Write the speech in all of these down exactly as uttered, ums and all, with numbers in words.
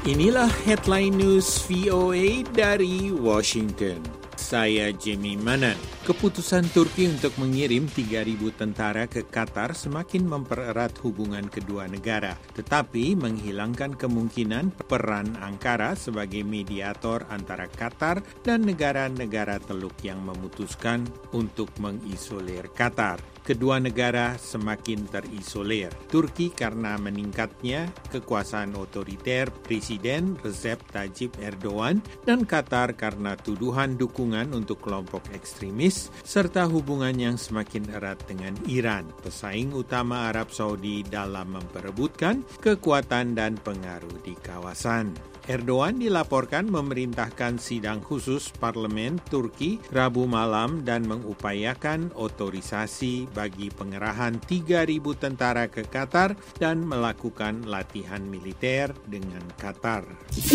Inilah headline news V O A dari Washington. Saya Jimmy Manan. Keputusan Turki untuk mengirim tiga ribu tentara ke Qatar semakin mempererat hubungan kedua negara, tetapi menghilangkan kemungkinan peran Ankara sebagai mediator antara Qatar dan negara-negara Teluk yang memutuskan untuk mengisolir Qatar. Kedua negara semakin terisolir. Turki karena meningkatnya kekuasaan otoriter Presiden Recep Tayyip Erdogan dan Qatar karena tuduhan dukungan untuk kelompok ekstremis serta hubungan yang semakin erat dengan Iran, pesaing utama Arab Saudi dalam memperebutkan kekuatan dan pengaruh di kawasan. Erdogan dilaporkan memerintahkan sidang khusus parlemen Turki Rabu malam dan mengupayakan otorisasi bagi pengerahan tiga ribu tentara ke Qatar dan melakukan latihan militer dengan Qatar.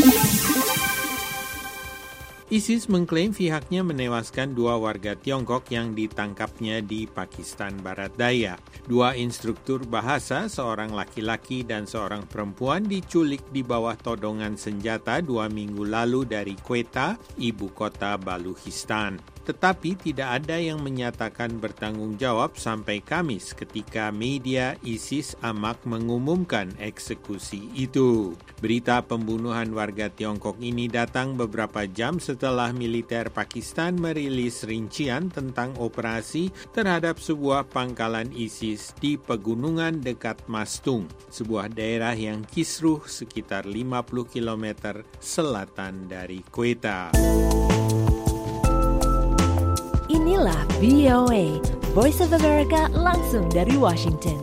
ISIS mengklaim pihaknya menewaskan dua warga Tiongkok yang ditangkapnya di Pakistan Barat Daya. Dua instruktur bahasa, seorang laki-laki dan seorang perempuan diculik di bawah todongan senjata dua minggu lalu dari Quetta, ibu kota Balochistan. Tetapi tidak ada yang menyatakan bertanggung jawab sampai Kamis ketika media ISIS Amaq mengumumkan eksekusi itu. Berita pembunuhan warga Tiongkok ini datang beberapa jam setelah militer Pakistan merilis rincian tentang operasi terhadap sebuah pangkalan ISIS di pegunungan dekat Mastung, sebuah daerah yang kisruh sekitar lima puluh kilometer selatan dari Quetta. Inilah V O A, Voice of America langsung dari Washington.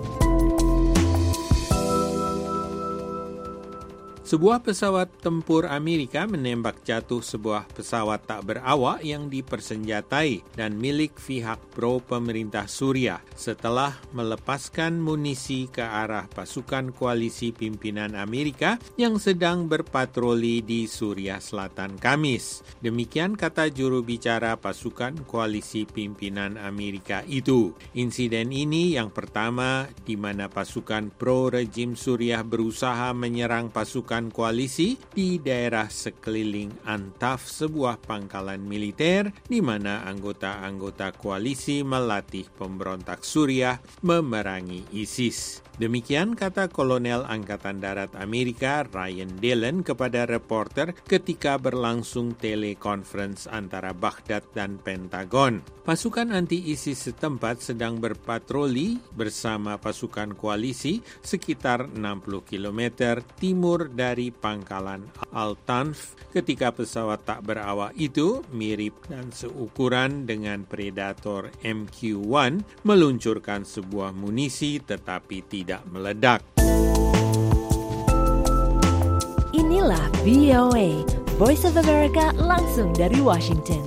Sebuah pesawat tempur Amerika menembak jatuh sebuah pesawat tak berawak yang dipersenjatai dan milik pihak pro pemerintah Suriah setelah melepaskan munisi ke arah pasukan koalisi pimpinan Amerika yang sedang berpatroli di Suriah Selatan Kamis. Demikian kata juru bicara pasukan koalisi pimpinan Amerika itu. Insiden ini yang pertama di mana pasukan pro rejim Suriah berusaha menyerang pasukan koalisi di daerah sekeliling Antaf, sebuah pangkalan militer di mana anggota-anggota koalisi melatih pemberontak Suriah memerangi ISIS. Demikian kata Kolonel Angkatan Darat Amerika Ryan Dillon kepada reporter ketika berlangsung telekonferensi antara Baghdad dan Pentagon. Pasukan anti-ISIS setempat sedang berpatroli bersama pasukan koalisi sekitar enam puluh kilometer timur dari pangkalan Al-Tanf ketika pesawat tak berawak itu mirip dan seukuran dengan Predator M Q satu meluncurkan sebuah munisi tetapi tidak meledak. Inilah V O A, Voice of America langsung dari Washington.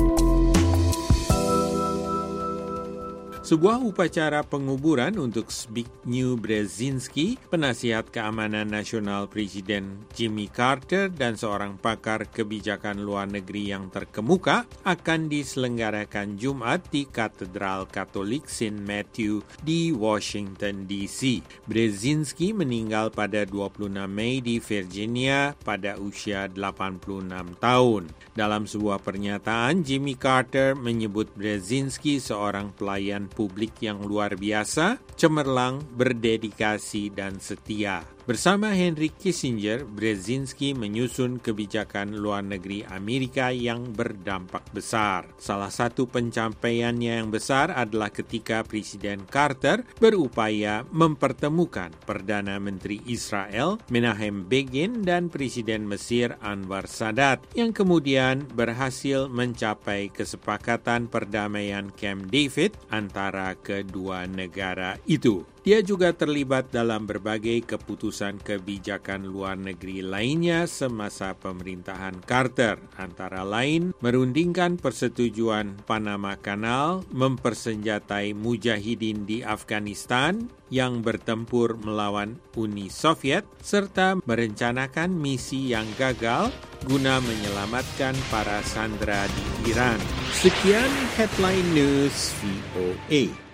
Sebuah upacara penguburan untuk Zbigniew Brzezinski, penasihat keamanan nasional Presiden Jimmy Carter dan seorang pakar kebijakan luar negeri yang terkemuka, akan diselenggarakan Jumat di Katedral Katolik Saint Matthew di Washington D C. Brzezinski meninggal pada dua puluh enam Mei di Virginia pada usia delapan puluh enam tahun. Dalam sebuah pernyataan, Jimmy Carter menyebut Brzezinski seorang pelayan publik yang luar biasa, cemerlang, berdedikasi, dan setia. Bersama Henry Kissinger, Brzezinski menyusun kebijakan luar negeri Amerika yang berdampak besar. Salah satu pencapaiannya yang besar adalah ketika Presiden Carter berupaya mempertemukan Perdana Menteri Israel Menachem Begin dan Presiden Mesir Anwar Sadat yang kemudian berhasil mencapai kesepakatan perdamaian Camp David antara kedua negara itu. Dia juga terlibat dalam berbagai keputusan kebijakan luar negeri lainnya semasa pemerintahan Carter, antara lain merundingkan persetujuan Panama Canal, mempersenjatai mujahidin di Afghanistan yang bertempur melawan Uni Soviet, serta merencanakan misi yang gagal guna menyelamatkan para sandera di Iran. Sekian Headline News V O A.